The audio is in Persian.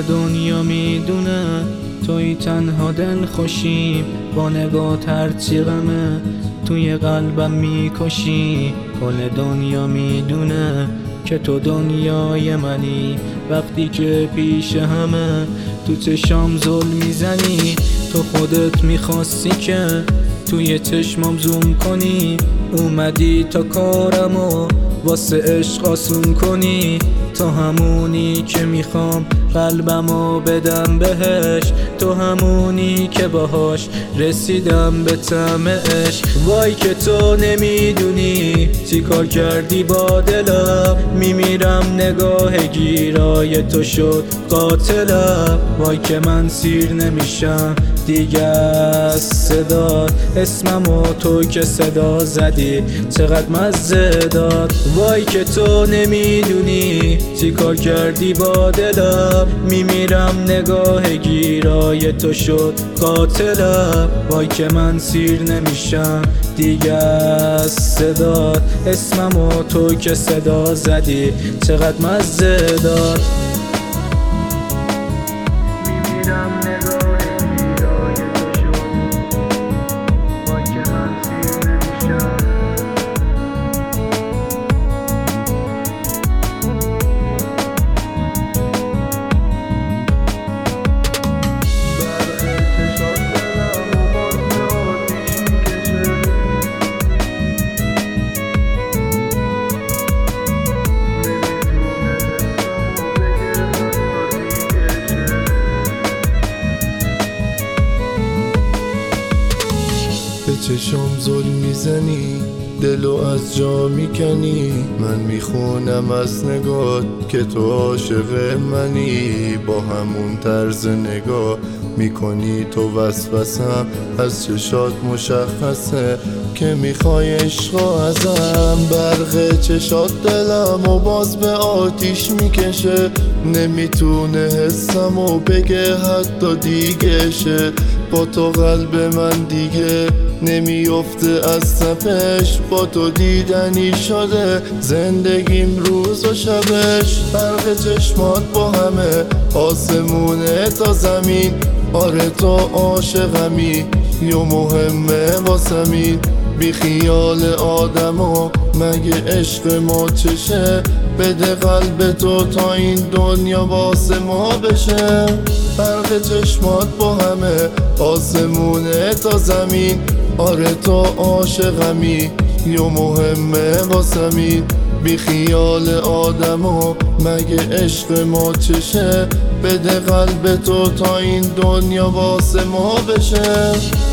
دنیا میدونه توی تنها دل خوشیم، با نگات هرچی غمه توی قلبم میکشی. کل دنیا میدونه که تو دنیای منی، وقتی که پیش همه تو چشام ظلم میزنی. تو خودت میخواستی که توی چشمام زوم کنی، اومدی تا کارمو واسه عشق آسون کنی. تو همونی که میخوام قلبمو بدم بهش، تو همونی که باهاش رسیدم به طعم عشق. وای که تو نمیدونی چی کار کردی با دلم، میمیرم نگاه گیرای تو شد قاتلم. وای که من سیر نمیشم دیگه از صدا، اسممو تو که صدا زدی چقدر مزه داد. وای که تو نمیدونی چی کار کردی با دلم، میمیرم نگاه گیرای تو شد قاتلم. وای که من سیر نمیشم دیگه از صدا، اسممو تو که صدا زدی چقدر مزه داد. به چشم ظلم میزنی، دلو از جا میکنی. من میخونم از نگات که تو عاشق منی، با همون طرز نگاه میکنی تو وسوسم. از چشات مشخصه که میخوای عشقا ازم، برق چشات دلم و باز به آتیش میکشه. نمیتونه حسمو بگه حتی دیگهشه، با تو قلب من دیگه نمیفته از تپش. با تو دیدنی شده زندگیم روز و شبش، فرق چشمات با همه آسمونه تا زمین. آره تو عاشقمی یا مهمه واسمین، بی خیال آدمو مگه عشق ما چشه. بده قلب تو تا این دنیا واسه ما بشه. فرق چشمات با همه آسمونه تا زمین. آره تو عاشقمی یا مهمه واسمین، بی خیال آدمو مگه عشق ما چشه. بده قلب تو تا این دنیا واسه ما بشه.